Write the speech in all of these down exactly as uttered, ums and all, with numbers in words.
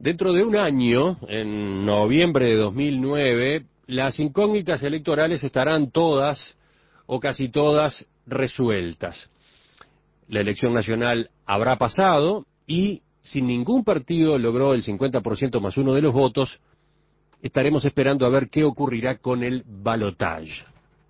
Dentro de un año, en noviembre de dos mil nueve, las incógnitas electorales estarán todas o casi todas resueltas. La elección nacional habrá pasado y, si ningún partido logró el cincuenta por ciento más uno de los votos, estaremos esperando a ver qué ocurrirá con el balotaje.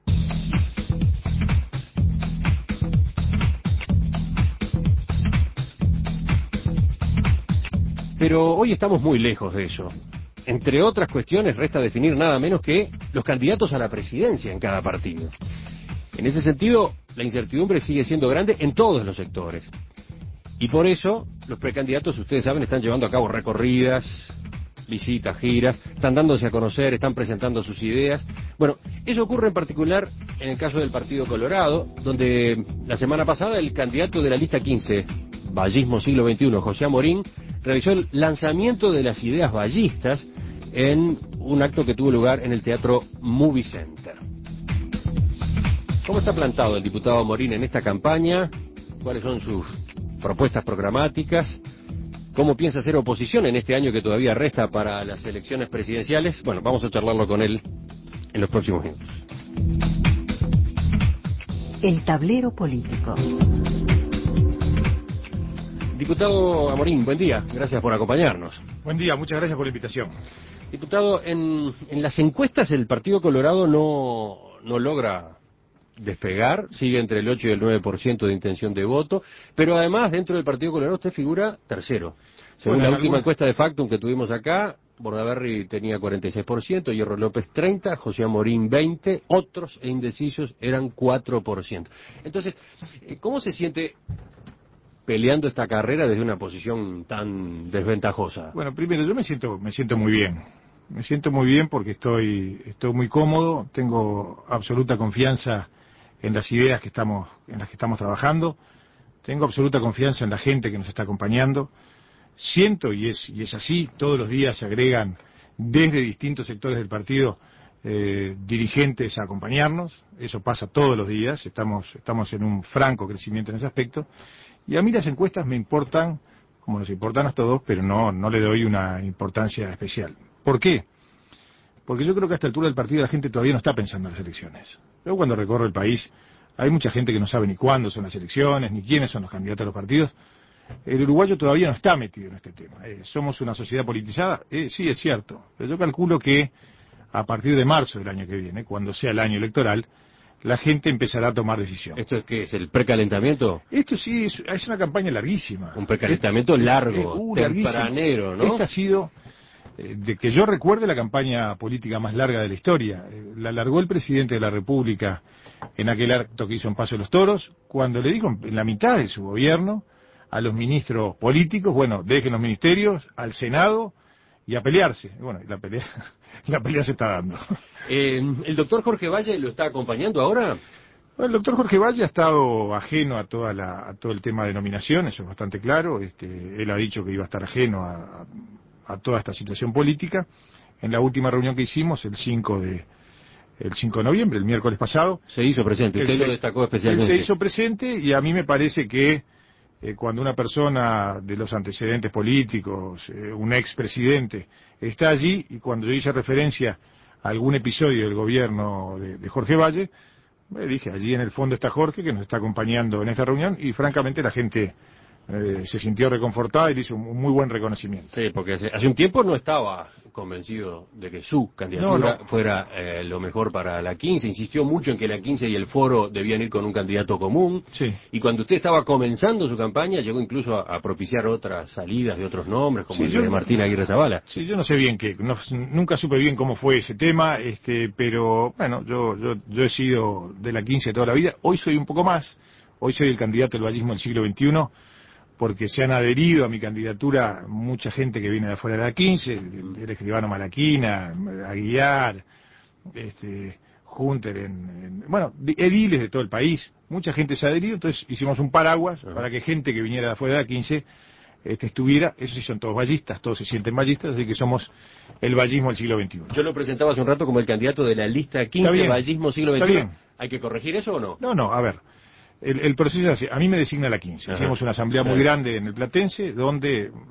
Pero hoy estamos muy lejos de eso. Entre otras cuestiones, resta definir nada menos que los candidatos a la presidencia en cada partido. En ese sentido, la incertidumbre sigue siendo grande en todos los sectores. Y por eso, los precandidatos, ustedes saben, están llevando a cabo recorridas, visitas, giras, están dándose a conocer, están presentando sus ideas. Bueno, eso ocurre en particular en el caso del Partido Colorado, donde la semana pasada el candidato de la lista quince, Vallismo Siglo veintiuno, José Amorín, realizó el lanzamiento de las ideas vallistas en un acto que tuvo lugar en el Teatro Movie Center. ¿Cómo está plantado el diputado Amorín en esta campaña? ¿Cuáles son sus propuestas programáticas? ¿Cómo piensa hacer oposición en este año que todavía resta para las elecciones presidenciales? Bueno, vamos a charlarlo con él en los próximos minutos. El tablero político. Diputado Amorín, buen día. Gracias por acompañarnos. Buen día, muchas gracias por la invitación. Diputado, en, en las encuestas el Partido Colorado no, no logra despegar, sigue entre el ocho y el nueve por ciento de intención de voto, pero además dentro del Partido Colorado usted figura tercero. Según bueno, la última alguna... encuesta de Factum que tuvimos acá, Bordaberry tenía cuarenta y seis por ciento, Hierro López treinta por ciento, José Amorín veinte por ciento, otros e indecisos eran cuatro por ciento. Entonces, ¿cómo se siente peleando esta carrera desde una posición tan desventajosa? Bueno, primero yo me siento me siento muy bien. Me siento muy bien porque estoy estoy muy cómodo, tengo absoluta confianza en las ideas que estamos en las que estamos trabajando, tengo absoluta confianza en la gente que nos está acompañando. Siento, y es y es así, todos los días se agregan desde distintos sectores del partido eh, dirigentes a acompañarnos, eso pasa todos los días, estamos estamos en un franco crecimiento en ese aspecto. Y a mí las encuestas me importan, como nos importan a todos, pero no, no le doy una importancia especial. ¿Por qué? Porque yo creo que a esta altura del partido la gente todavía no está pensando en las elecciones. Yo cuando recorro el país, hay mucha gente que no sabe ni cuándo son las elecciones, ni quiénes son los candidatos a los partidos. El uruguayo todavía no está metido en este tema. Eh, ¿Somos una sociedad politizada? Eh, sí, es cierto. Pero yo calculo que a partir de marzo del año que viene, cuando sea el año electoral, la gente empezará a tomar decisiones. ¿Esto es qué es? ¿El precalentamiento? Esto sí, es, es una campaña larguísima. Un precalentamiento es, largo, uh, tempranero, ¿no? Esta ha sido, eh, de que yo recuerde, la campaña política más larga de la historia. Eh, la largó el presidente de la República en aquel acto que hizo en Paso de los Toros, cuando le dijo en la mitad de su gobierno a los ministros políticos, bueno, dejen los ministerios, al Senado y a pelearse. Bueno, la pelea, la pelea se está dando. Eh, ¿El doctor Jorge Valle lo está acompañando ahora? Bueno, el doctor Jorge Valle ha estado ajeno a toda la, a todo el tema de nominación, eso es bastante claro. Este, él ha dicho que iba a estar ajeno a, a, a toda esta situación política. En la última reunión que hicimos, el cinco de el cinco de noviembre, el miércoles pasado, se hizo presente. Usted se, lo destacó especialmente. Él se hizo presente y a mí me parece que eh, cuando una persona de los antecedentes políticos, eh, un expresidente, está allí, y cuando yo hice referencia a algún episodio del gobierno de, de Jorge Valle, me dije, allí en el fondo está Jorge, que nos está acompañando en esta reunión, y francamente la gente eh, se sintió reconfortada y le hizo un muy buen reconocimiento. Sí, porque hace, hace un tiempo no estaba convencido de que su candidatura no, no. fuera eh, lo mejor para la quince, insistió mucho en que la quince y el foro debían ir con un candidato común, sí. Y cuando usted estaba comenzando su campaña llegó incluso a, a propiciar otras salidas de otros nombres, como sí, el yo, de Martín Aguirre Zavala. Sí, yo no sé bien qué, no, nunca supe bien cómo fue ese tema, este, pero bueno, yo, yo, yo he sido de la quince toda la vida, hoy soy un poco más, hoy soy el candidato del vallismo del siglo veintiuno, porque se han adherido a mi candidatura mucha gente que viene de afuera de la quince, el escribano Malaquina, Aguiar, este, Junter, en, en, bueno, ediles de todo el país, mucha gente se ha adherido, entonces hicimos un paraguas uh-huh. para que gente que viniera de afuera de la quince este, estuviera, esos sí son todos vallistas, todos se sienten vallistas, así que somos el vallismo del siglo veintiuno. Yo lo presentaba hace un rato como el candidato de la lista quince, vallismo siglo veintiuno. Está bien. ¿Hay que corregir eso o no? No, no, a ver. El, el proceso es así. A mí me designa la quince. Hicimos una asamblea muy grande en el Platense, donde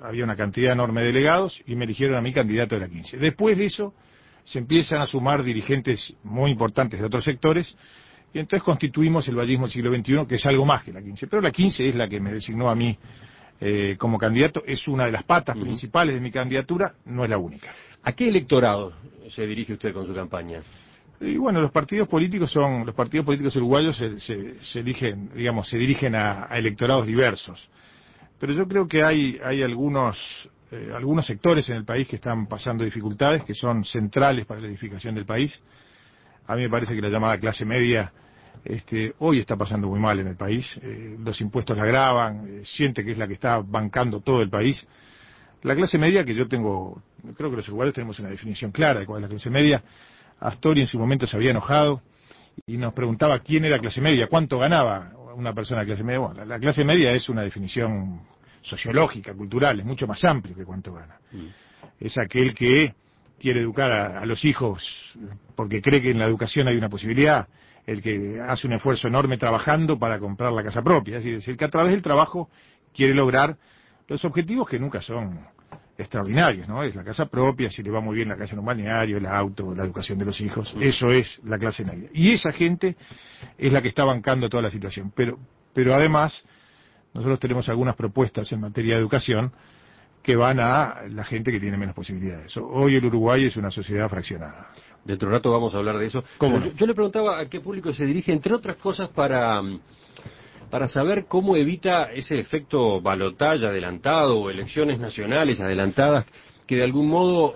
había una cantidad enorme de delegados y me eligieron a mí candidato de la quince. Después de eso se empiezan a sumar dirigentes muy importantes de otros sectores y entonces constituimos el vallismo del siglo veintiuno, que es algo más que la quince. Pero la quince es la que me designó a mí eh, como candidato, es una de las patas uh-huh. principales de mi candidatura, no es la única. ¿A qué electorado se dirige usted con su campaña? Y bueno, los partidos políticos son, los partidos políticos uruguayos se, se, se eligen, digamos, se dirigen a, a electorados diversos. Pero yo creo que hay, hay algunos, eh, algunos sectores en el país que están pasando dificultades, que son centrales para la edificación del país. A mí me parece que la llamada clase media, este, hoy está pasando muy mal en el país. Eh, los impuestos la agravan, eh, siente que es la que está bancando todo el país. La clase media, que yo tengo, creo que los uruguayos tenemos una definición clara de cuál es la clase media. Astori en su momento se había enojado y nos preguntaba quién era clase media, cuánto ganaba una persona de clase media. Bueno, la, la clase media es una definición sociológica, cultural, es mucho más amplio que cuánto gana. Mm. Es aquel que quiere educar a, a los hijos porque cree que en la educación hay una posibilidad, el que hace un esfuerzo enorme trabajando para comprar la casa propia, es decir, el que a través del trabajo quiere lograr los objetivos que nunca son extraordinarios, ¿no? Es la casa propia, si le va muy bien la casa en un balneario, el auto, la educación de los hijos, eso es la clase media. Y esa gente es la que está bancando toda la situación. Pero, pero además, nosotros tenemos algunas propuestas en materia de educación que van a la gente que tiene menos posibilidades. Hoy el Uruguay es una sociedad fraccionada. Dentro de un rato vamos a hablar de eso. ¿Cómo no? yo, yo le preguntaba a qué público se dirige, entre otras cosas, para... para saber cómo evita ese efecto balotaje adelantado o elecciones nacionales adelantadas que de algún modo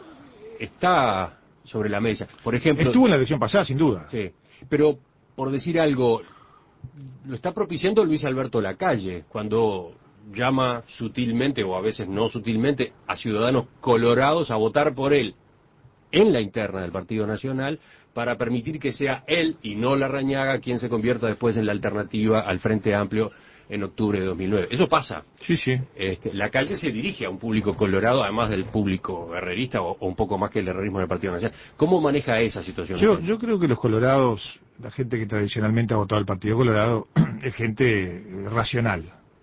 está sobre la mesa. Por ejemplo, estuvo en la elección pasada, sin duda. Sí, pero por decir algo, lo está propiciando Luis Alberto Lacalle cuando llama sutilmente o a veces no sutilmente a ciudadanos colorados a votar por él en la interna del Partido Nacional para permitir que sea él y no Larrañaga quien se convierta después en la alternativa al Frente Amplio en octubre de dos mil nueve. Eso pasa. Sí, sí. Este, Lacalle se dirige a un público colorado, además del público herrerista o, o un poco más que el herrerismo del Partido Nacional. ¿Cómo maneja esa situación? Yo, yo creo que los colorados, la gente que tradicionalmente ha votado al Partido Colorado, es gente racional.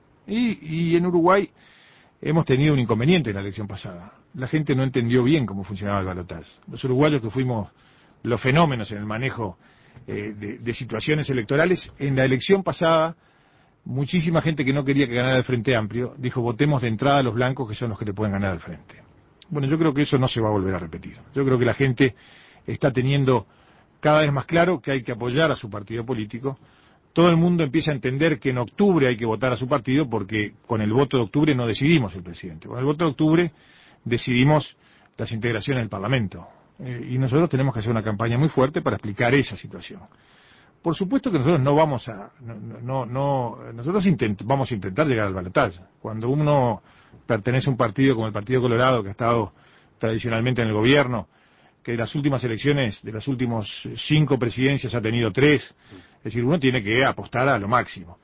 Y, y en Uruguay hemos tenido un inconveniente en la elección pasada. La gente no entendió bien cómo funcionaba el balotaje. Los uruguayos que fuimos los fenómenos en el manejo eh, de, de situaciones electorales, en la elección pasada, muchísima gente que no quería que ganara el Frente Amplio, dijo votemos de entrada a los blancos que son los que le pueden ganar al Frente. Bueno, yo creo que eso no se va a volver a repetir. Yo creo que la gente está teniendo cada vez más claro que hay que apoyar a su partido político. Todo el mundo empieza a entender que en octubre hay que votar a su partido porque con el voto de octubre no decidimos el presidente. Con el voto de octubre decidimos las integraciones del Parlamento. Eh, y nosotros tenemos que hacer una campaña muy fuerte para explicar esa situación. Por supuesto que nosotros no vamos a, no, no, no nosotros intent, vamos a intentar llegar al balotaje. Cuando uno pertenece a un partido como el Partido Colorado, que ha estado tradicionalmente en el gobierno, que de las últimas elecciones, de las últimas cinco presidencias ha tenido tres, es decir, uno tiene que apostar a lo máximo.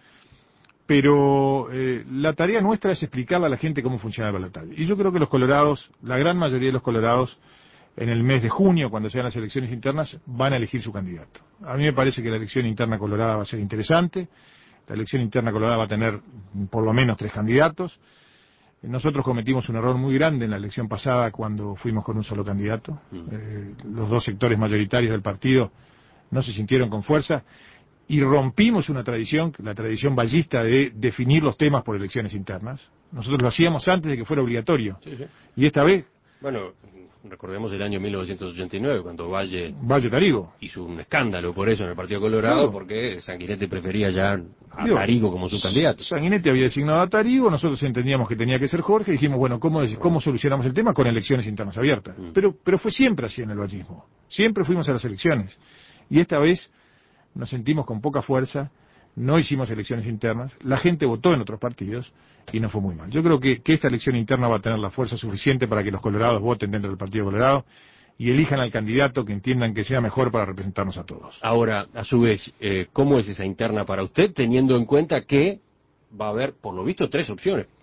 Pero eh, la tarea nuestra es explicarle a la gente cómo funciona el balotaje. Y yo creo que los colorados, la gran mayoría de los colorados, en el mes de junio, cuando sean las elecciones internas, van a elegir su candidato. A mí me parece que la elección interna colorada va a ser interesante. La elección interna colorada va a tener por lo menos tres candidatos. Nosotros cometimos un error muy grande en la elección pasada cuando fuimos con un solo candidato. Eh, los dos sectores mayoritarios del partido no se sintieron con fuerza y rompimos una tradición, la tradición vallista de definir los temas por elecciones internas. Nosotros lo hacíamos antes de que fuera obligatorio. Sí, sí. Y esta vez... Bueno, recordemos el año mil novecientos ochenta y nueve, cuando Valle, Valle Tarigo hizo un escándalo por eso en el Partido Colorado, no. porque Sanguinetti prefería ya a Digo, Tarigo como su candidato. Sanguinetti había designado a Tarigo, nosotros entendíamos que tenía que ser Jorge, y dijimos, bueno, ¿cómo, cómo solucionamos el tema? Con elecciones internas abiertas. Mm. Pero, pero fue siempre así en el vallismo. Siempre fuimos a las elecciones. Y esta vez nos sentimos con poca fuerza, no hicimos elecciones internas, la gente votó en otros partidos y no fue muy mal. Yo creo que, que esta elección interna va a tener la fuerza suficiente para que los colorados voten dentro del Partido Colorado y elijan al candidato que entiendan que sea mejor para representarnos a todos. Ahora, a su vez, eh, ¿cómo es esa interna para usted, teniendo en cuenta que va a haber, por lo visto, tres opciones?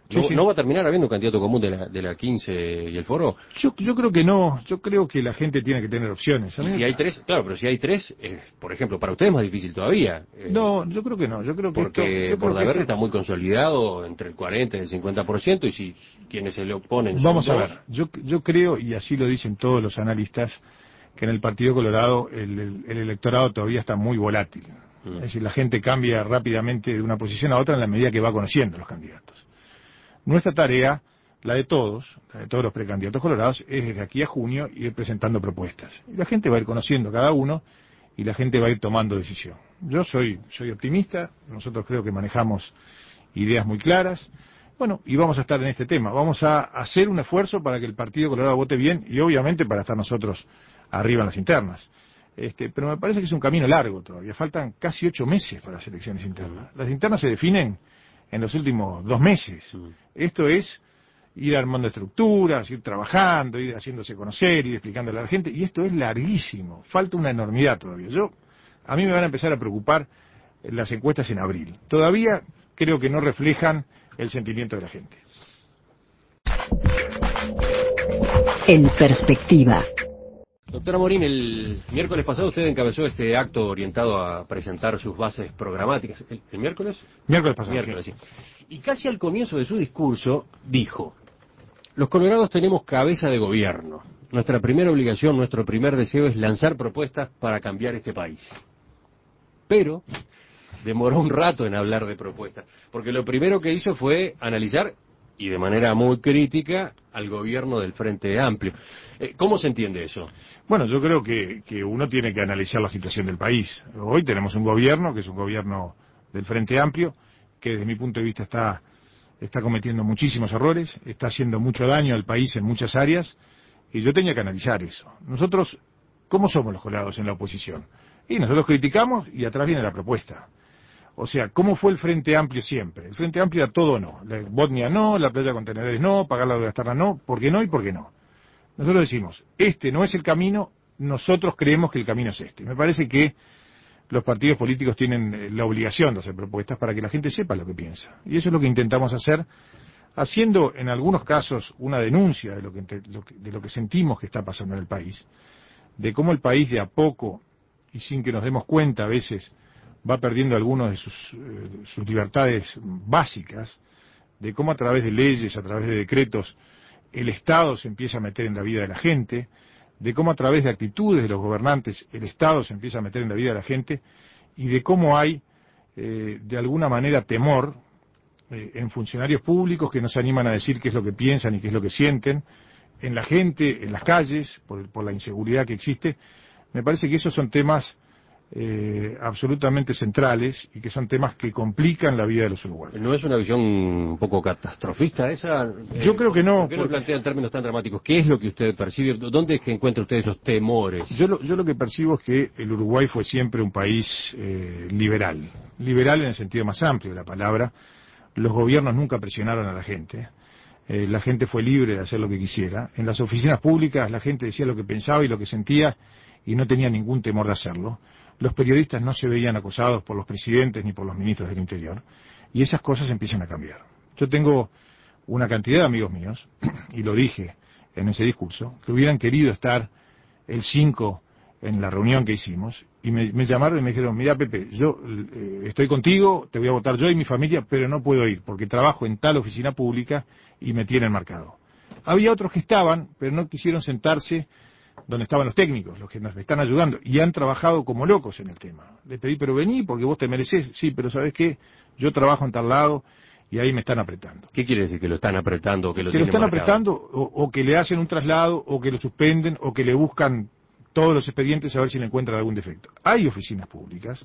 ¿No, Sí, sí. ¿No va a terminar habiendo un candidato común de la, de la quince y el Foro? Yo, yo creo que no, yo creo que la gente tiene que tener opciones. A Y mí- si hay tres, claro, pero si hay tres, eh, por ejemplo, para ustedes es más difícil todavía. eh, No, yo creo que no, yo creo que esto... Porque Yo creo que Bordaberry esto- está muy consolidado entre el cuarenta y el cincuenta por ciento, y si quienes se le oponen son Vamos a dos, ver, yo, yo creo, y así lo dicen todos los analistas, que en el Partido Colorado el, el- el electorado todavía está muy volátil. Mm. Es decir, la gente cambia rápidamente de una posición a otra en la medida que va conociendo los candidatos. Nuestra tarea, la de todos, la de todos los precandidatos colorados, es desde aquí a junio ir presentando propuestas. Y la gente va a ir conociendo cada uno y la gente va a ir tomando decisión. Yo soy, soy optimista, nosotros creo que manejamos ideas muy claras. Bueno, y vamos a estar en este tema. Vamos a hacer un esfuerzo para que el Partido Colorado vote bien y obviamente para estar nosotros arriba en las internas. Este, pero me parece que es un camino largo todavía. Faltan casi ocho meses para las elecciones internas. Las internas se definen en los últimos dos meses. Esto es ir armando estructuras, ir trabajando, ir haciéndose conocer, ir explicándole a la gente, y esto es larguísimo. Falta una enormidad todavía. Yo, a mí me van a empezar a preocupar las encuestas en abril. Todavía creo que no reflejan el sentimiento de la gente. En perspectiva. Doctora Morín, el miércoles pasado usted encabezó este acto orientado a presentar sus bases programáticas. ¿El, el miércoles? Miércoles pasado. Miércoles, sí. Y casi al comienzo de su discurso dijo: los colorados tenemos cabeza de gobierno. Nuestra primera obligación, nuestro primer deseo es lanzar propuestas para cambiar este país. Pero demoró un rato en hablar de propuestas, porque lo primero que hizo fue analizar, y de manera muy crítica, al gobierno del Frente Amplio. Eh, ¿Cómo se entiende eso? Bueno, yo creo que, que uno tiene que analizar la situación del país. Hoy tenemos un gobierno que es un gobierno del Frente Amplio, que desde mi punto de vista está, está cometiendo muchísimos errores, está haciendo mucho daño al país en muchas áreas, y yo tenía que analizar eso. Nosotros, ¿cómo somos los colorados en la oposición? Y nosotros criticamos y atrás viene la propuesta. O sea, ¿cómo fue el Frente Amplio siempre? El Frente Amplio era todo no. La Botnia no, la playa de contenedores no, pagar la deuda externa no, ¿por qué no y por qué no? Nosotros decimos, este no es el camino, nosotros creemos que el camino es este. Me parece que los partidos políticos tienen la obligación de hacer propuestas para que la gente sepa lo que piensa. Y eso es lo que intentamos hacer, haciendo en algunos casos una denuncia de lo que, de lo que sentimos que está pasando en el país, de cómo el país de a poco, y sin que nos demos cuenta a veces, va perdiendo algunas de sus, eh, sus libertades básicas, de cómo a través de leyes, a través de decretos, el Estado se empieza a meter en la vida de la gente, de cómo a través de actitudes de los gobernantes el Estado se empieza a meter en la vida de la gente, y de cómo hay, eh, de alguna manera, temor eh, en funcionarios públicos que no se animan a decir qué es lo que piensan y qué es lo que sienten, en la gente, en las calles, por, por la inseguridad que existe. Me parece que esos son temas Eh, absolutamente centrales y que son temas que complican la vida de los uruguayos. ¿No es una visión un poco catastrofista esa? Yo eh, creo que no. ¿Por qué lo porque... plantea en términos tan dramáticos? ¿Qué es lo que usted percibe? ¿Dónde es que encuentra usted esos temores? Yo lo, yo lo que percibo es que el Uruguay fue siempre un país eh, liberal. Liberal en el sentido más amplio de la palabra. Los gobiernos nunca presionaron a la gente. Eh, la gente fue libre de hacer lo que quisiera. En las oficinas públicas la gente decía lo que pensaba y lo que sentía y no tenía ningún temor de hacerlo. Los periodistas no se veían acosados por los presidentes ni por los ministros del Interior, y esas cosas empiezan a cambiar. Yo tengo una cantidad de amigos míos, y lo dije en ese discurso, que hubieran querido estar el cinco en la reunión que hicimos, y me, me llamaron y me dijeron: mira, Pepe, yo eh, estoy contigo, te voy a votar yo y mi familia, pero no puedo ir, porque trabajo en tal oficina pública y me tienen marcado. Había otros que estaban, pero no quisieron sentarse donde estaban los técnicos, los que nos están ayudando, y han trabajado como locos en el tema. Le pedí: pero vení, porque vos te merecés. Sí, pero ¿sabés qué? Yo trabajo en tal lado y ahí me están apretando. ¿Qué quiere decir? ¿Que lo están apretando o que lo Que lo tienen están marcado? apretando, o, o que le hacen un traslado, o que lo suspenden, o que le buscan todos los expedientes a ver si le encuentran algún defecto. Hay oficinas públicas,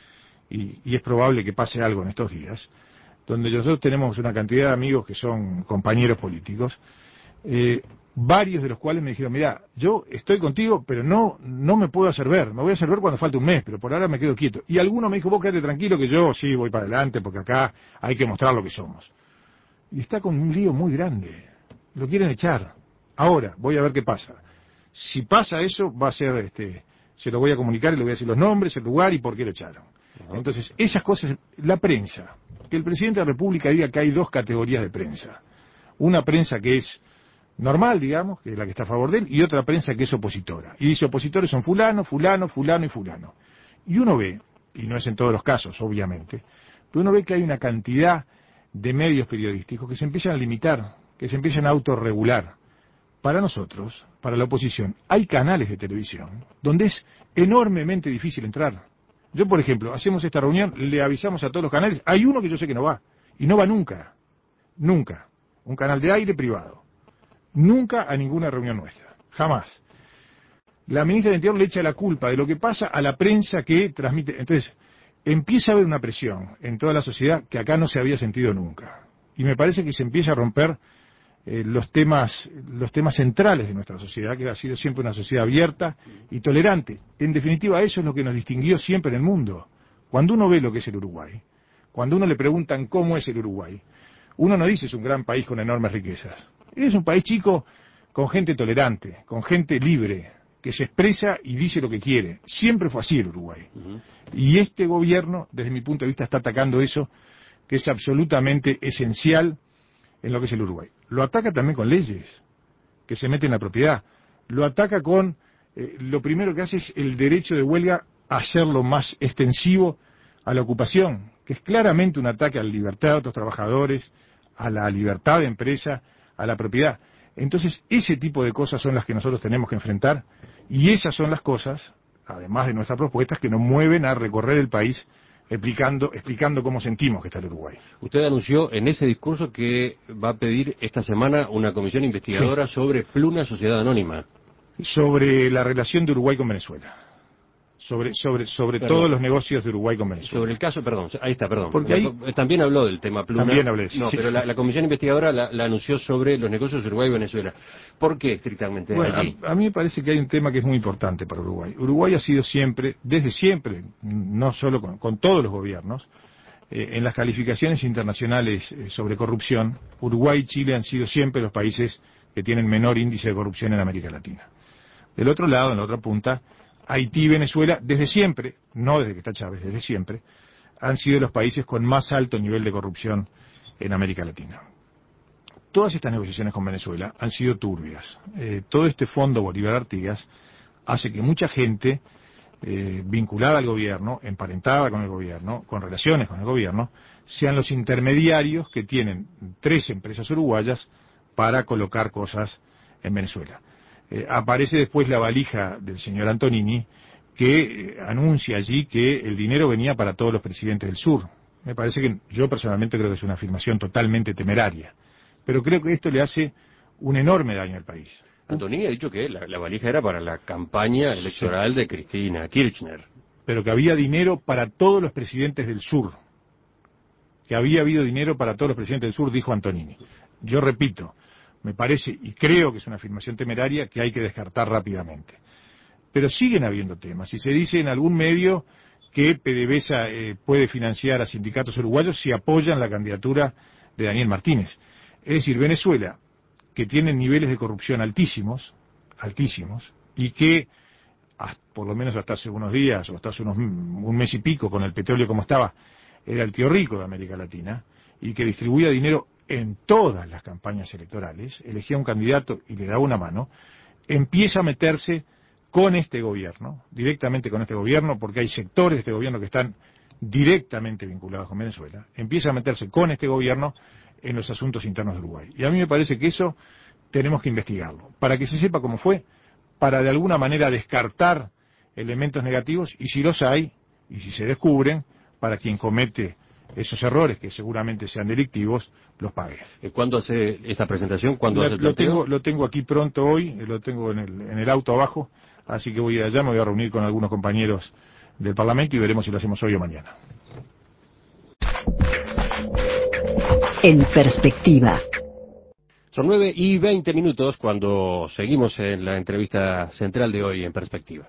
y, y es probable que pase algo en estos días, donde nosotros tenemos una cantidad de amigos que son compañeros políticos, eh, varios de los cuales me dijeron: mira, yo estoy contigo, pero no no me puedo hacer ver, me voy a hacer ver cuando falte un mes, pero por ahora me quedo quieto. Y alguno me dijo: vos quédate tranquilo que yo sí voy para adelante, porque acá hay que mostrar lo que somos. Y está con un lío muy grande, lo quieren echar. Ahora, voy a ver qué pasa. Si pasa eso, va a ser, este, se lo voy a comunicar y le voy a decir los nombres, el lugar y por qué lo echaron. Entonces, esas cosas, la prensa, que el presidente de la República diga que hay dos categorías de prensa. Una prensa que es normal, digamos, que es la que está a favor de él, y otra prensa que es opositora. Y dice, opositores son fulano, fulano, fulano y fulano. Y uno ve, y no es en todos los casos, obviamente, pero uno ve que hay una cantidad de medios periodísticos que se empiezan a limitar, que se empiezan a autorregular. Para nosotros, para la oposición, hay canales de televisión donde es enormemente difícil entrar. Yo, por ejemplo, hacemos esta reunión, le avisamos a todos los canales, hay uno que yo sé que no va, y no va nunca, nunca, un canal de aire privado, nunca a ninguna reunión nuestra, jamás. La ministra del Interior le echa la culpa de lo que pasa a la prensa que transmite. Entonces, empieza a haber una presión en toda la sociedad que acá no se había sentido nunca. Y me parece que se empieza a romper eh, los temas los temas centrales de nuestra sociedad, que ha sido siempre una sociedad abierta y tolerante. En definitiva, eso es lo que nos distinguió siempre en el mundo. Cuando uno ve lo que es el Uruguay, cuando uno le preguntan cómo es el Uruguay, uno no dice es un gran país con enormes riquezas. Es un país chico con gente tolerante, con gente libre, que se expresa y dice lo que quiere. Siempre fue así el Uruguay. Uh-huh. Y este gobierno, desde mi punto de vista, está atacando eso, que es absolutamente esencial en lo que es el Uruguay. Lo ataca también con leyes, que se meten en la propiedad. Lo ataca con, eh, lo primero que hace es el derecho de huelga, hacerlo más extensivo a la ocupación, que es claramente un ataque a la libertad de otros trabajadores, a la libertad de empresa, a la propiedad. Entonces, ese tipo de cosas son las que nosotros tenemos que enfrentar, y esas son las cosas, además de nuestras propuestas, que nos mueven a recorrer el país explicando, explicando cómo sentimos que está el Uruguay. Usted anunció en ese discurso que va a pedir esta semana una comisión investigadora sí. sobre Pluna Sociedad Anónima. Sobre la relación de Uruguay con Venezuela. Sobre sobre sobre perdón. todos los negocios de Uruguay con Venezuela. Sobre el caso, perdón, ahí está, perdón. Porque ahí, la, también habló del tema Pluna. También hablé, sí. No, sí. pero la, la comisión investigadora la, la anunció sobre los negocios de Uruguay y Venezuela. ¿Por qué estrictamente bueno, allí? A, a mí me parece que hay un tema que es muy importante para Uruguay. Uruguay ha sido siempre, desde siempre, no solo con, con todos los gobiernos, eh, en las calificaciones internacionales eh, sobre corrupción, Uruguay y Chile han sido siempre los países que tienen menor índice de corrupción en América Latina. Del otro lado, en la otra punta, Haití y Venezuela, desde siempre, no desde que está Chávez, desde siempre, han sido los países con más alto nivel de corrupción en América Latina. Todas estas negociaciones con Venezuela han sido turbias. Eh, todo este fondo Bolívar Artigas hace que mucha gente eh, vinculada al gobierno, emparentada con el gobierno, con relaciones con el gobierno, sean los intermediarios que tienen tres empresas uruguayas para colocar cosas en Venezuela. Eh, aparece después la valija del señor Antonini, que eh, anuncia allí que el dinero venía para todos los presidentes del sur. Me parece que, yo personalmente creo que es una afirmación totalmente temeraria, pero creo que esto le hace un enorme daño al país. Antonini ha dicho que la, la valija era para la campaña electoral sí. de Cristina Kirchner. Pero que había dinero para todos los presidentes del sur. Que había habido dinero para todos los presidentes del sur, dijo Antonini. Yo repito, me parece, y creo que es una afirmación temeraria, que hay que descartar rápidamente. Pero siguen habiendo temas, y se dice en algún medio que PDVSA eh, puede financiar a sindicatos uruguayos si apoyan la candidatura de Daniel Martínez. Es decir, Venezuela, que tiene niveles de corrupción altísimos, altísimos, y que, por lo menos hasta hace unos días, o hasta hace unos, un mes y pico, con el petróleo como estaba, era el tío rico de América Latina, y que distribuía dinero en todas las campañas electorales, elegía un candidato y le daba una mano, empieza a meterse con este gobierno, directamente con este gobierno, porque hay sectores de este gobierno que están directamente vinculados con Venezuela, empieza a meterse con este gobierno en los asuntos internos de Uruguay. Y a mí me parece que eso tenemos que investigarlo, para que se sepa cómo fue, para de alguna manera descartar elementos negativos, y si los hay, y si se descubren, para quien comete esos errores, que seguramente sean delictivos, los pague. ¿Cuándo hace esta presentación? ¿Cuándo lo, hace el lo tengo, lo tengo aquí pronto hoy, lo tengo en el, en el auto abajo, así que voy a ir allá, me voy a reunir con algunos compañeros del Parlamento y veremos si lo hacemos hoy o mañana. En perspectiva. Son nueve y veinte minutos cuando seguimos en la entrevista central de hoy en Perspectiva.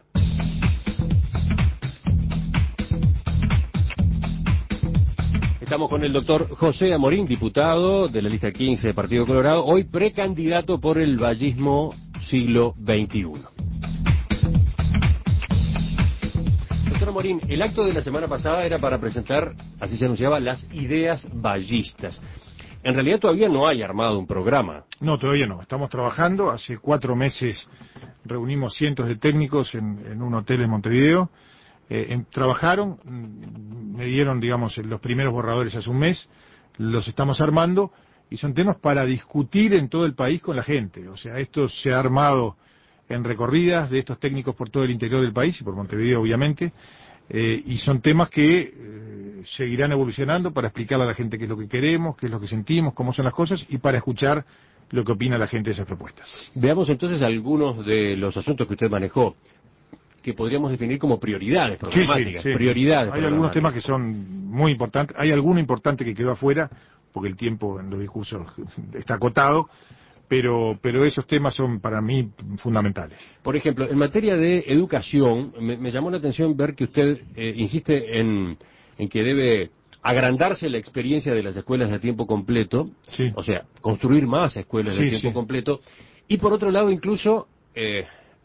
Estamos con el doctor José Amorín, diputado de la lista quince de Partido Colorado, hoy precandidato por el vallismo siglo veintiuno. Doctor profesor Morín, el acto de la semana pasada era para presentar, así se anunciaba, las ideas ballistas. En realidad todavía no hay armado un programa. No, todavía no. Estamos trabajando. Hace cuatro meses reunimos cientos de técnicos en, en un hotel en Montevideo. Eh, en, trabajaron, me dieron, digamos, los primeros borradores hace un mes. Los estamos armando y son temas para discutir en todo el país con la gente. O sea, esto se ha armado en recorridas de estos técnicos por todo el interior del país y por Montevideo, obviamente. Eh, y son temas que eh, seguirán evolucionando para explicarle a la gente qué es lo que queremos, qué es lo que sentimos, cómo son las cosas y para escuchar lo que opina la gente de esas propuestas. Veamos entonces algunos de los asuntos que usted manejó, que podríamos definir como prioridades programáticas. Sí, sí, sí. Prioridades Hay algunos temas que son muy importantes, hay alguno importante que quedó afuera, porque el tiempo en los discursos está acotado, pero pero esos temas son para mí fundamentales. Por ejemplo, en materia de educación, me, me llamó la atención ver que usted eh, insiste en, en que debe agrandarse la experiencia de las escuelas de tiempo completo, Sí. o sea, construir más escuelas Sí, de tiempo sí. completo, y por otro lado incluso eh,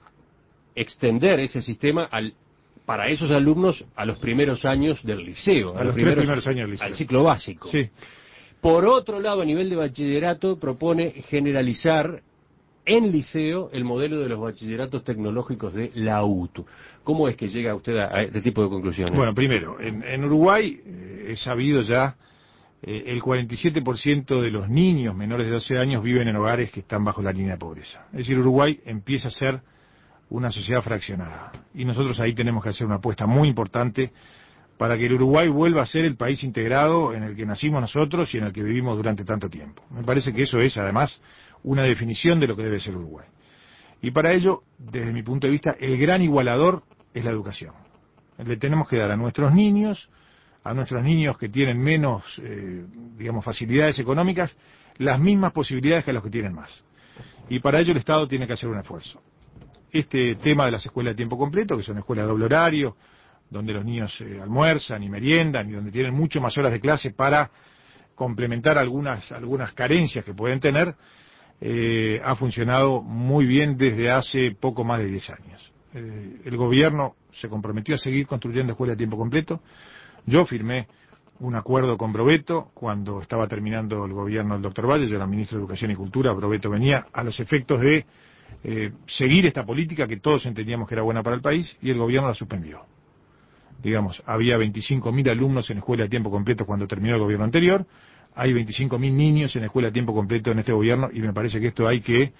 extender ese sistema al para esos alumnos a los primeros años del liceo, A a los tres primeros años del liceo. al ciclo básico. Sí. Por otro lado, a nivel de bachillerato, propone generalizar en liceo el modelo de los bachilleratos tecnológicos de la U T U. ¿Cómo es que llega usted a, a este tipo de conclusiones? Bueno, primero, en, en Uruguay eh, es sabido ya, eh, el cuarenta y siete por ciento de los niños menores de doce años viven en hogares que están bajo la línea de pobreza. Es decir, Uruguay empieza a ser una sociedad fraccionada. Y nosotros ahí tenemos que hacer una apuesta muy importante para que el Uruguay vuelva a ser el país integrado en el que nacimos nosotros y en el que vivimos durante tanto tiempo. Me parece que eso es, además, una definición de lo que debe ser Uruguay. Y para ello, desde mi punto de vista, el gran igualador es la educación. Le tenemos que dar a nuestros niños, a nuestros niños que tienen menos, eh, digamos, facilidades económicas, las mismas posibilidades que a los que tienen más. Y para ello el Estado tiene que hacer un esfuerzo. Este tema de las escuelas de tiempo completo, que son escuelas de doble horario, donde los niños eh, almuerzan y meriendan y donde tienen mucho más horas de clase para complementar algunas, algunas carencias que pueden tener, eh, ha funcionado muy bien desde hace poco más de diez años. Eh, el gobierno se comprometió a seguir construyendo escuelas de tiempo completo. Yo firmé un acuerdo con Broveto cuando estaba terminando el gobierno del doctor Valle, yo era ministro de Educación y Cultura, Broveto venía a los efectos de eh, seguir esta política que todos entendíamos que era buena para el país y el gobierno la suspendió. Digamos, había veinticinco mil alumnos en escuela de tiempo completo cuando terminó el gobierno anterior, hay veinticinco mil niños en escuela de tiempo completo en este gobierno y me parece que esto hay que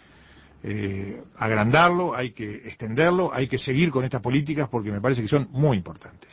eh, agrandarlo, hay que extenderlo, hay que seguir con estas políticas porque me parece que son muy importantes.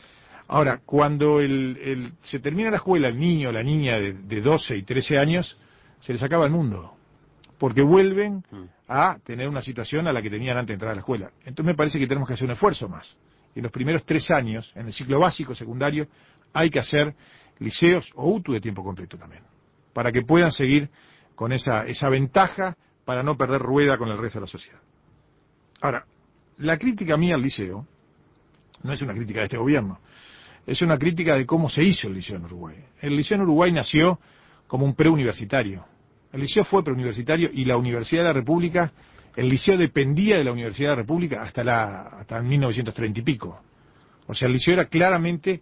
Ahora, cuando el, el, se termina la escuela, el niño o la niña de, de doce y trece años, se les acaba el mundo, porque vuelven a tener una situación a la que tenían antes de entrar a la escuela. Entonces me parece que tenemos que hacer un esfuerzo más. En los primeros tres años, en el ciclo básico, secundario, hay que hacer liceos o U T U de tiempo completo también, para que puedan seguir con esa, esa ventaja para no perder rueda con el resto de la sociedad. Ahora, la crítica mía al liceo no es una crítica de este gobierno, es una crítica de cómo se hizo el liceo en Uruguay. El liceo en Uruguay nació como un preuniversitario. El liceo fue preuniversitario y la Universidad de la República, el liceo dependía de la Universidad de la República hasta la hasta mil novecientos treinta y pico. O sea, el liceo era claramente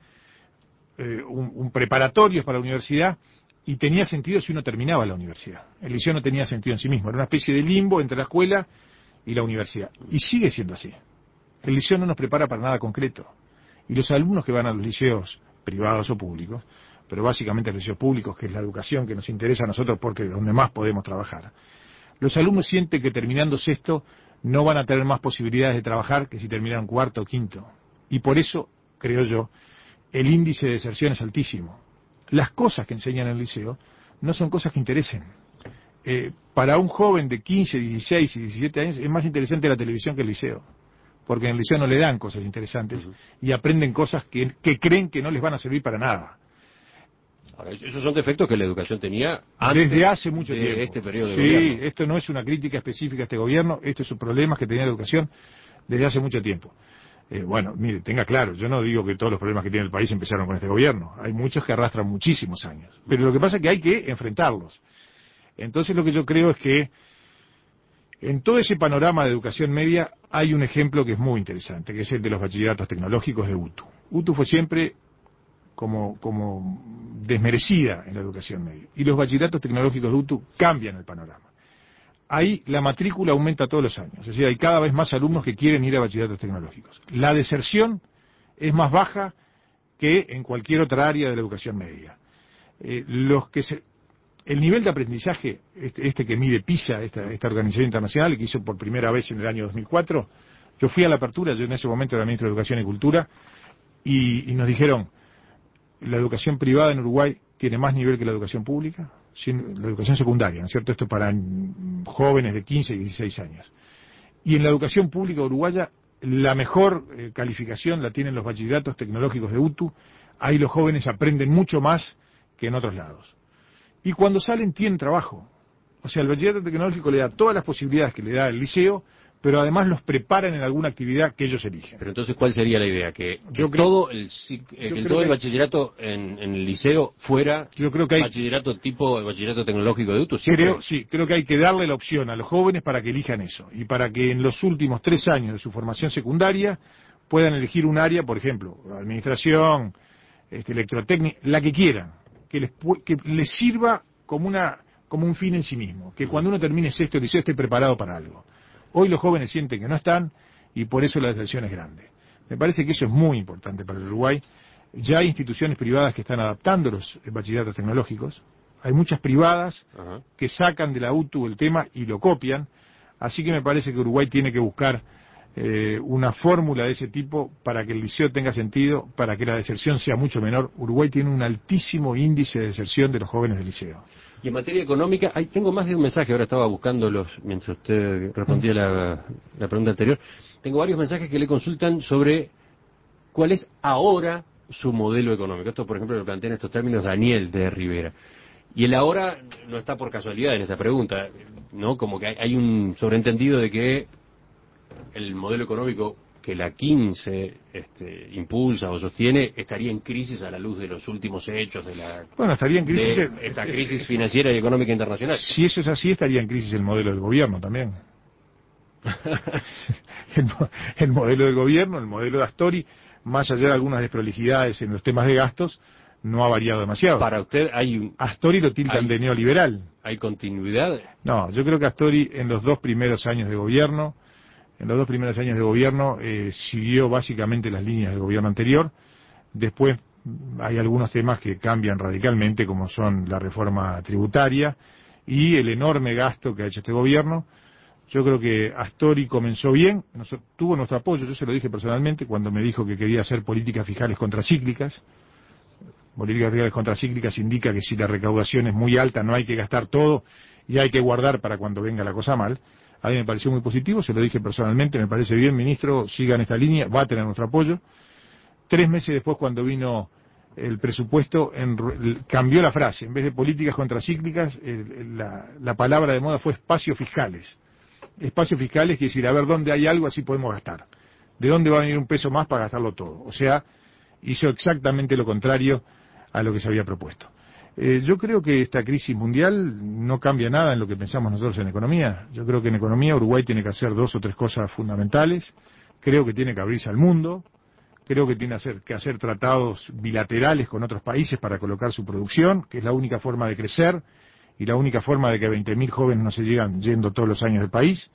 eh, un, un preparatorio para la universidad y tenía sentido si uno terminaba la universidad. El liceo no tenía sentido en sí mismo, era una especie de limbo entre la escuela y la universidad. Y sigue siendo así. El liceo no nos prepara para nada concreto. Y los alumnos que van a los liceos privados o públicos, pero básicamente los liceos públicos, que es la educación que nos interesa a nosotros porque es donde más podemos trabajar, los alumnos sienten que terminando sexto no van a tener más posibilidades de trabajar que si terminaron cuarto o quinto. Y por eso, creo yo, el índice de deserción es altísimo. Las cosas que enseñan en el liceo no son cosas que interesen. Eh, para un joven de quince, dieciséis y diecisiete años es más interesante la televisión que el liceo. Porque en el liceo no le dan cosas interesantes uh-huh. y aprenden cosas que, que creen que no les van a servir para nada. Ahora, esos son defectos que la educación tenía antes desde hace mucho de tiempo. Este periodo de sí, gobierno. Esto no es una crítica específica a este gobierno, estos son problemas que tenía la educación desde hace mucho tiempo. Eh, bueno, mire, tenga claro, yo no digo que todos los problemas que tiene el país empezaron con este gobierno, hay muchos que arrastran muchísimos años, pero lo que pasa es que hay que enfrentarlos. Entonces lo que yo creo es que en todo ese panorama de educación media hay un ejemplo que es muy interesante, que es el de los bachilleratos tecnológicos de U T U. U T U fue siempre como, como desmerecida en la educación media, y los bachilleratos tecnológicos de U T U cambian el panorama. Ahí la matrícula aumenta todos los años, es decir, hay cada vez más alumnos que quieren ir a bachilleratos tecnológicos. La deserción es más baja que en cualquier otra área de la educación media. Eh, los que se, el nivel de aprendizaje, este, este que mide PISA, esta, esta organización internacional, que hizo por primera vez en el año dos mil cuatro, yo fui a la apertura, yo en ese momento era ministro de Educación y Cultura, y, y nos dijeron, la educación privada en Uruguay tiene más nivel que la educación pública, la educación secundaria, ¿no es cierto? Esto para jóvenes de quince y dieciséis años. Y en la educación pública uruguaya, la mejor eh, calificación la tienen los bachilleratos tecnológicos de U T U. Ahí los jóvenes aprenden mucho más que en otros lados. Y cuando salen tienen trabajo. O sea, el bachillerato tecnológico le da todas las posibilidades que le da el liceo, pero además los preparan en alguna actividad que ellos eligen. Pero entonces, ¿cuál sería la idea? Que, que yo creo, todo el, que creo todo el que bachillerato en, en el liceo fuera yo creo que hay, bachillerato tipo el bachillerato tecnológico de U T U. Creo, sí, creo que hay que darle la opción a los jóvenes para que elijan eso, y para que en los últimos tres años de su formación secundaria puedan elegir un área, por ejemplo, administración, este, electrotécnica, la que quieran, que les, que les sirva como, una, como un fin en sí mismo, que cuando uno termine sexto liceo esté preparado para algo. Hoy los jóvenes sienten que no están, y por eso la deserción es grande. Me parece que eso es muy importante para el Uruguay. Ya hay instituciones privadas que están adaptando los bachilleratos tecnológicos. Hay muchas privadas uh-huh. que sacan de la U T U el tema y lo copian. Así que me parece que Uruguay tiene que buscar eh, una fórmula de ese tipo para que el liceo tenga sentido, para que la deserción sea mucho menor. Uruguay tiene un altísimo índice de deserción de los jóvenes del liceo. Y en materia económica, ahí tengo más de un mensaje, ahora estaba buscándolos mientras usted respondía la, la pregunta anterior. Tengo varios mensajes que le consultan sobre cuál es ahora su modelo económico. Esto, por ejemplo, lo plantea en estos términos Daniel de Rivera. Y el ahora no está por casualidad en esa pregunta, ¿no? Como que hay, hay un sobreentendido de que el modelo económico que la quince este, impulsa o sostiene estaría en crisis a la luz de los últimos hechos de la bueno estaría en crisis de esta crisis financiera y económica internacional. Si eso es así, estaría en crisis el modelo del gobierno también. el, el modelo del gobierno, el modelo de Astori, más allá de algunas desprolijidades en los temas de gastos, no ha variado demasiado. Para usted hay un... Astori lo tildan hay, de neoliberal. ¿Hay continuidad? No, yo creo que Astori en los dos primeros años de gobierno, en los dos primeros años de gobierno, eh, siguió básicamente las líneas del gobierno anterior. Después hay algunos temas que cambian radicalmente, como son la reforma tributaria y el enorme gasto que ha hecho este gobierno. Yo creo que Astori comenzó bien, nos, tuvo nuestro apoyo, yo se lo dije personalmente cuando me dijo que quería hacer políticas fiscales contracíclicas. Políticas fiscales contracíclicas indica que si la recaudación es muy alta no hay que gastar todo y hay que guardar para cuando venga la cosa mal. A mí me pareció muy positivo, se lo dije personalmente, me parece bien, ministro, siga en esta línea, va a tener nuestro apoyo. Tres meses después, cuando vino el presupuesto, en, cambió la frase, en vez de políticas contracíclicas, el, la, la palabra de moda fue espacios fiscales. Espacios fiscales quiere decir, a ver dónde hay algo, así podemos gastar. ¿De dónde va a venir un peso más para gastarlo todo? O sea, hizo exactamente lo contrario a lo que se había propuesto. Eh, yo creo que esta crisis mundial no cambia nada en lo que pensamos nosotros en economía. Yo creo que en economía Uruguay tiene que hacer dos o tres cosas fundamentales. Creo que tiene que abrirse al mundo. Creo que tiene hacer, que hacer tratados bilaterales con otros países para colocar su producción, que es la única forma de crecer y la única forma de que veinte mil jóvenes no se llegan yendo todos los años del país.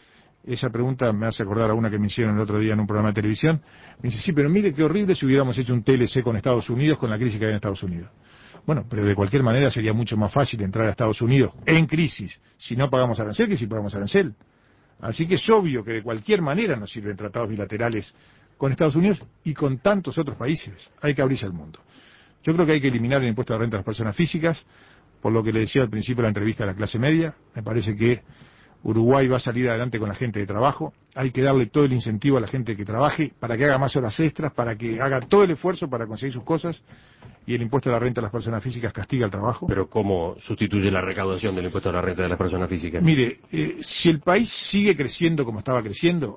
Esa pregunta me hace acordar a una que me hicieron el otro día en un programa de televisión. Me dice, sí, pero mire qué horrible si hubiéramos hecho un T L C con Estados Unidos, con la crisis que hay en Estados Unidos. Bueno, pero de cualquier manera sería mucho más fácil entrar a Estados Unidos en crisis si no pagamos arancel que si pagamos arancel. Así que es obvio que de cualquier manera nos sirven tratados bilaterales con Estados Unidos y con tantos otros países. Hay que abrirse al mundo. Yo creo que hay que eliminar el impuesto de renta a las personas físicas, por lo que le decía al principio de la entrevista a la clase media. Me parece que Uruguay va a salir adelante con la gente de trabajo. Hay que darle todo el incentivo a la gente que trabaje para que haga más horas extras, para que haga todo el esfuerzo para conseguir sus cosas. Y el impuesto de la renta a las personas físicas castiga el trabajo. ¿Pero cómo sustituye la recaudación del impuesto de la renta de las personas físicas? Mire, eh, si el país sigue creciendo como estaba creciendo,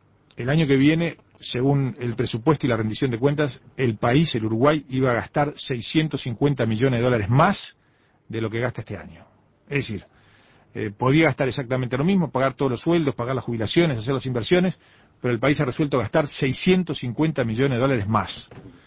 el año que viene, según el presupuesto y la rendición de cuentas, el país, el Uruguay, iba a gastar seiscientos cincuenta millones de dólares más de lo que gasta este año. Es decir, eh, podía gastar exactamente lo mismo, pagar todos los sueldos, pagar las jubilaciones, hacer las inversiones, pero el país ha resuelto gastar seiscientos cincuenta millones de dólares más.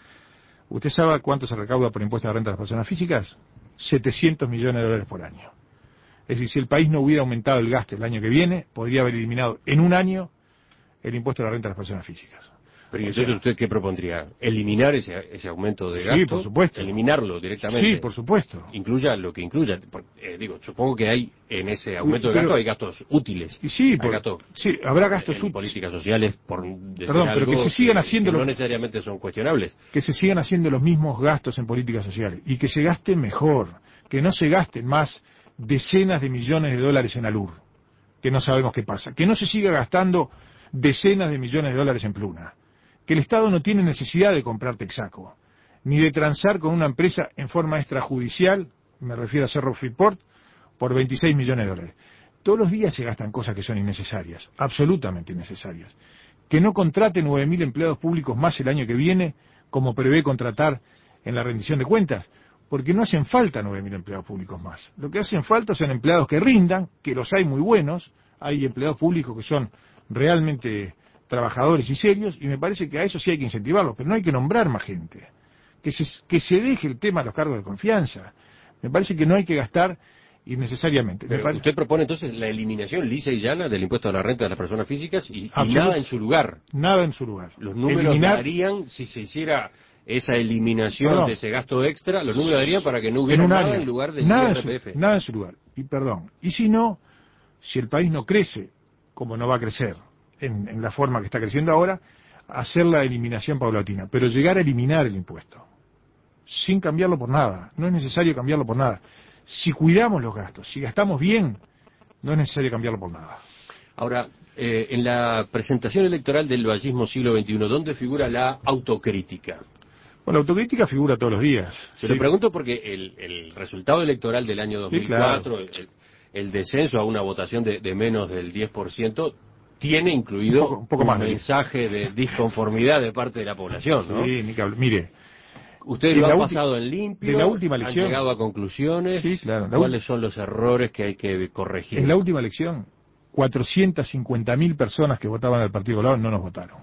¿Usted sabe cuánto se recauda por impuesto a la renta de las personas físicas? setecientos millones de dólares por año. Es decir, si el país no hubiera aumentado el gasto el año que viene, podría haber eliminado en un año el impuesto a la renta de las personas físicas. Pero entonces, sea, ¿usted qué propondría? ¿Eliminar ese, ese aumento de gasto? Sí, por supuesto. ¿Eliminarlo directamente? Sí, por supuesto. Incluya lo que incluya. Porque, eh, digo, supongo que hay en ese aumento de gasto hay gastos útiles. Y sí, por, gastos, sí, habrá gastos útiles. Políticas sociales, por decir Perdón, algo, pero que se sigan que, haciendo... que no lo, necesariamente son cuestionables. Que se sigan haciendo los mismos gastos en políticas sociales. Y que se gasten mejor. Que no se gasten más decenas de millones de dólares en ALUR. Que no sabemos qué pasa. Que no se siga gastando decenas de millones de dólares en Pluna. Que el Estado no tiene necesidad de comprar Texaco, ni de transar con una empresa en forma extrajudicial, me refiero a Cerro Freeport, por veintiséis millones de dólares. Todos los días se gastan cosas que son innecesarias, absolutamente innecesarias. Que no contrate nueve mil empleados públicos más el año que viene, como prevé contratar en la rendición de cuentas, porque no hacen falta nueve mil empleados públicos más. Lo que hacen falta son empleados que rindan, que los hay muy buenos, hay empleados públicos que son realmente trabajadores y serios, y me parece que a eso sí hay que incentivarlos, pero no hay que nombrar más gente. Que se, que se deje el tema de los cargos de confianza. Me parece que no hay que gastar innecesariamente. Pero parece... usted propone entonces la eliminación lisa y llana del impuesto a la renta de las personas físicas y, y nada en su lugar. Nada en su lugar. Los números Eliminar... darían, si se hiciera esa eliminación perdón. de ese gasto extra, los números darían para que no hubiera en nada área. en lugar del nada I R P F. En su, nada en su lugar. Y perdón. Y si no, si el país no crece, como no va a crecer, En, en la forma que está creciendo ahora, hacer la eliminación paulatina, pero llegar a eliminar el impuesto, sin cambiarlo por nada. No es necesario cambiarlo por nada. Si cuidamos los gastos, si gastamos bien, no es necesario cambiarlo por nada. Ahora, eh, en la presentación electoral del vallismo siglo veintiuno, ¿dónde figura la autocrítica? Bueno, la autocrítica figura todos los días. Se sí. lo pregunto porque el, el resultado electoral del año dos mil cuatro, sí, claro. el, el descenso a una votación de, de menos del diez por ciento, tiene incluido un, poco, un, poco un más mensaje de disconformidad de parte de la población, ¿no? Sí, mire. Ustedes lo han pasado en limpio, de la última elección, han llegado a conclusiones. Sí, claro. ¿Cuáles son los errores que hay que corregir? En la última elección, cuatrocientas cincuenta mil personas que votaban al Partido Colorado no nos votaron.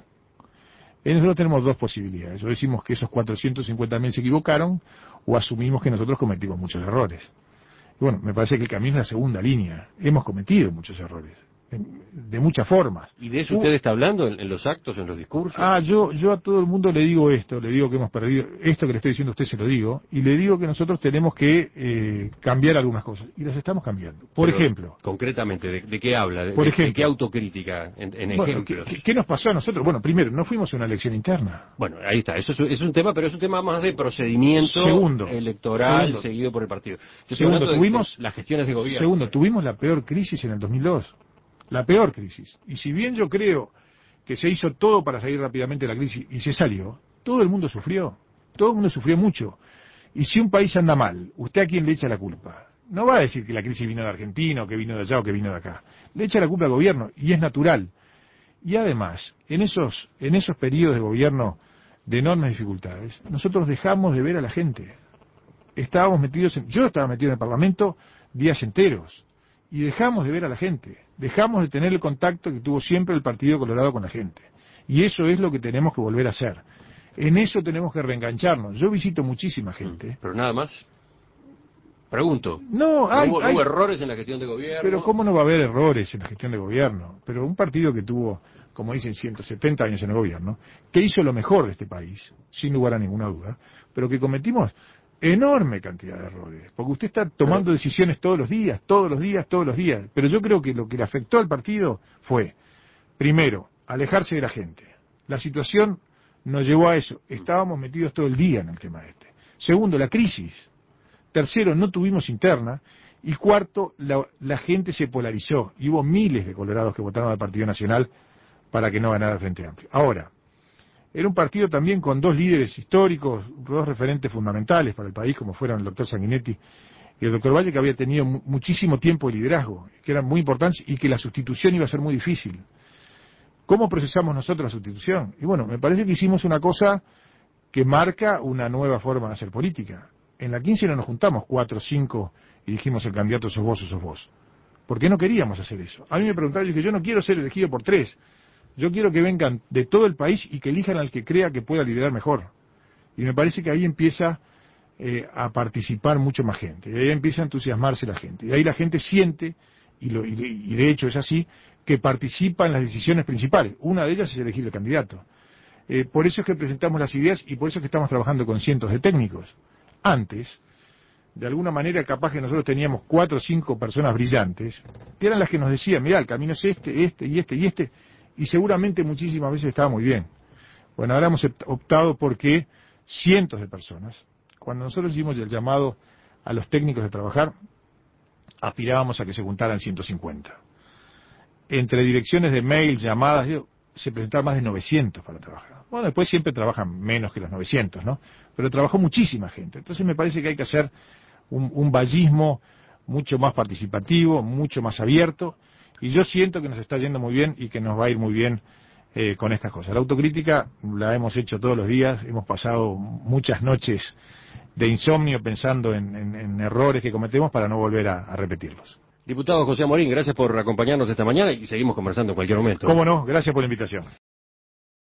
Y nosotros tenemos dos posibilidades. O decimos que esos cuatrocientos cincuenta mil se equivocaron, o asumimos que nosotros cometimos muchos errores. Y bueno, me parece que el camino es la segunda línea. Hemos cometido muchos errores. De muchas formas. ¿Y de eso usted uh, está hablando en, en los actos, en los discursos? Ah, yo yo a todo el mundo le digo esto, le digo que hemos perdido, esto que le estoy diciendo a usted se lo digo, y le digo que nosotros tenemos que eh, cambiar algunas cosas, y las estamos cambiando. Por Pero, ejemplo... Concretamente, ¿de, de qué habla? ¿De, por ejemplo, ¿De qué autocrítica en, en bueno, ejemplos? ¿qué, ¿Qué nos pasó a nosotros? Bueno, primero, no fuimos a una elección interna. Bueno, ahí está, eso es, eso es un tema, pero es un tema más de procedimiento segundo, electoral segundo, seguido por el partido. Yo segundo, tuvimos... De, de las gestiones de gobierno. Segundo, tuvimos la peor crisis en el dos mil dos. La peor crisis. Y si bien yo creo que se hizo todo para salir rápidamente de la crisis y se salió, todo el mundo sufrió. Todo el mundo sufrió mucho. Y si un país anda mal, ¿usted a quién le echa la culpa? No va a decir que la crisis vino de Argentina, o que vino de allá, o que vino de acá. Le echa la culpa al gobierno, y es natural. Y además, en esos, en esos periodos de gobierno de enormes dificultades, nosotros dejamos de ver a la gente. Estábamos metidos en... Yo estaba metido en el Parlamento días enteros. Y dejamos de ver a la gente, dejamos de tener el contacto que tuvo siempre el Partido Colorado con la gente. Y eso es lo que tenemos que volver a hacer. En eso tenemos que reengancharnos. Yo visito muchísima gente. Pero nada más. Pregunto. No, hay, ¿No hubo, hay, hubo errores en la gestión de gobierno? Pero ¿cómo no va a haber errores en la gestión de gobierno? Pero un partido que tuvo, como dicen, ciento setenta años en el gobierno, que hizo lo mejor de este país, sin lugar a ninguna duda, pero que cometimos... enorme cantidad de errores, porque usted está tomando pero, decisiones todos los días, todos los días, todos los días, pero yo creo que lo que le afectó al partido fue, primero, alejarse de la gente. La situación nos llevó a eso, estábamos metidos todo el día en el tema este. Segundo, la crisis. Tercero, no tuvimos interna. Y cuarto, la, la gente se polarizó, y hubo miles de colorados que votaron al Partido Nacional para que no ganara el Frente Amplio. Ahora, era un partido también con dos líderes históricos, dos referentes fundamentales para el país, como fueron el doctor Sanguinetti y el doctor Valle, que había tenido muchísimo tiempo de liderazgo, que eran muy importantes y que la sustitución iba a ser muy difícil. ¿Cómo procesamos nosotros la sustitución? Y bueno, me parece que hicimos una cosa que marca una nueva forma de hacer política. En la quince no nos juntamos cuatro o cinco y dijimos el candidato sos vos o sos vos. porque no queríamos hacer eso. A mí me preguntaron, yo dije, yo no quiero ser elegido por tres, yo quiero que vengan de todo el país y que elijan al que crea que pueda liderar mejor. Y me parece que ahí empieza eh, a participar mucho más gente, y ahí empieza a entusiasmarse la gente, y ahí la gente siente, y, lo, y, y de hecho es así, que participa en las decisiones principales. Una de ellas es elegir el candidato. Eh, por eso es que presentamos las ideas y por eso es que estamos trabajando con cientos de técnicos. Antes, de alguna manera, capaz que nosotros teníamos cuatro o cinco personas brillantes, que eran las que nos decían, mirá, el camino es este, este y este y este, y seguramente muchísimas veces estaba muy bien. Bueno, ahora hemos optado porque cientos de personas, cuando nosotros hicimos el llamado a los técnicos de trabajar, aspirábamos a que se juntaran ciento cincuenta. Entre direcciones de mail, llamadas, se presentaron más de novecientos para trabajar. Bueno, después siempre trabajan menos que los novecientos, ¿no? Pero trabajó muchísima gente. Entonces me parece que hay que hacer un, un vallismo mucho más participativo, mucho más abierto, y yo siento que nos está yendo muy bien y que nos va a ir muy bien eh, con estas cosas. La autocrítica la hemos hecho todos los días, hemos pasado muchas noches de insomnio pensando en, en, en errores que cometemos para no volver a, a repetirlos. Diputado José Amorín, gracias por acompañarnos esta mañana y seguimos conversando en cualquier momento. Cómo no, gracias por la invitación.